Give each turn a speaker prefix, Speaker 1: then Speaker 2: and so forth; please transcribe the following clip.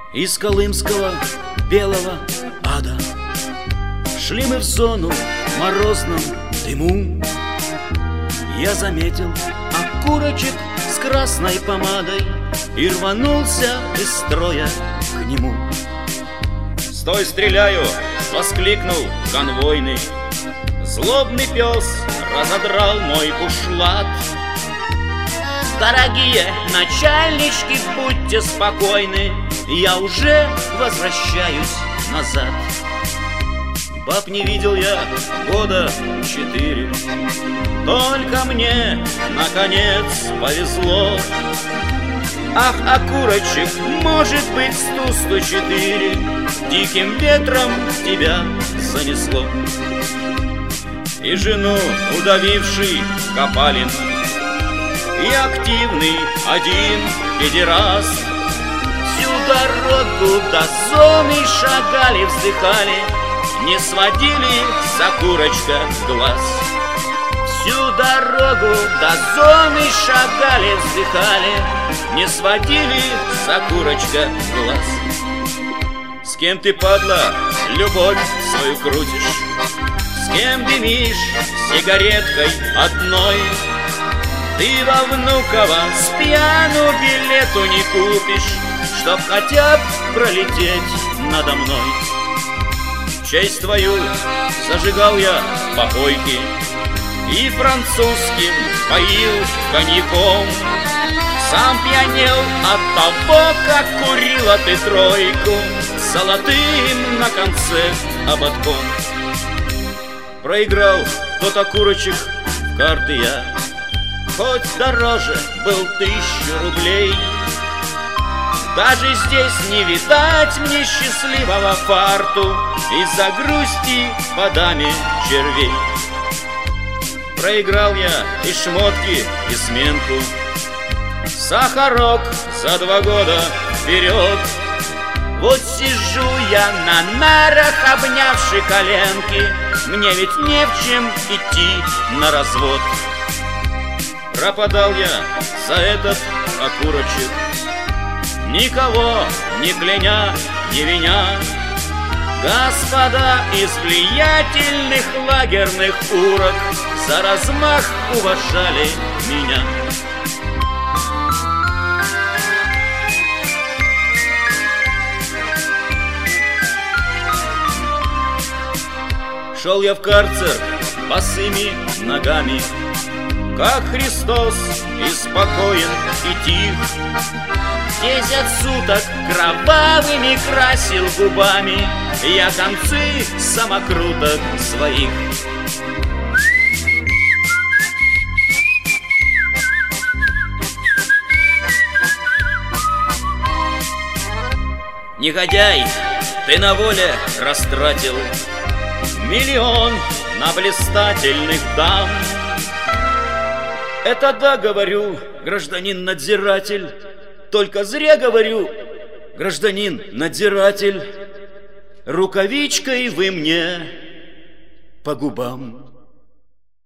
Speaker 1: из колымского белого ада. Шли мы в зону в морозном дыму. Я заметил окурочек с красной помадой и рванулся из строя к нему.
Speaker 2: «Стой, стреляю!» — воскликнул конвойный. Злобный пес разодрал мой бушлат.
Speaker 1: Дорогие начальнички, будьте спокойны, я уже возвращаюсь назад.
Speaker 2: Баб не видел я года 4, только мне, наконец, повезло.
Speaker 1: Ах, окурочек, может быть, Сту-104 диким ветром тебя занесло.
Speaker 2: И жену удавивший Копалин, и активный один педераст.
Speaker 1: Всю дорогу до зоны шагали, вздыхали, не сводили с окурочка глаз. Всю дорогу до зоны шагали, вздыхали, не сводили с окурочка глаз.
Speaker 2: С кем ты, падла, любовь свою крутишь? С кем дымишь сигареткой одной?
Speaker 1: Ты во Внуково с пьяну билету не купишь, чтоб хотя б пролететь надо мной.
Speaker 2: В честь твою зажигал я попойки и французским поил коньяком.
Speaker 1: Сам пьянел от того, как курила ты тройку с золотым на конце ободком.
Speaker 2: Проиграл тот окурочек в карты я,
Speaker 1: хоть дороже был 1000 рублей. Даже здесь не видать мне счастливого фарту из-за грусти по даме червей.
Speaker 2: Проиграл я и шмотки, и сменку,
Speaker 1: сахарок
Speaker 2: за 2 года вперед.
Speaker 1: Вот сижу я на нарах, обнявши коленки, мне ведь не в чем идти на развод.
Speaker 2: Пропадал я за этот окурочек, никого не кляня, не виня.
Speaker 1: Господа из влиятельных лагерных урок за размах уважали меня.
Speaker 2: Шел я в карцер босыми ногами, как Христос, и спокоен, и тих.
Speaker 1: 10 суток кровавыми красил губами я концы самокруток своих.
Speaker 2: Негодяй, ты на воле растратил 1 000 000 на блистательных дам.
Speaker 1: Это да, говорю, гражданин надзиратель, только зря говорю, гражданин надзиратель, рукавичкой вы мне по губам.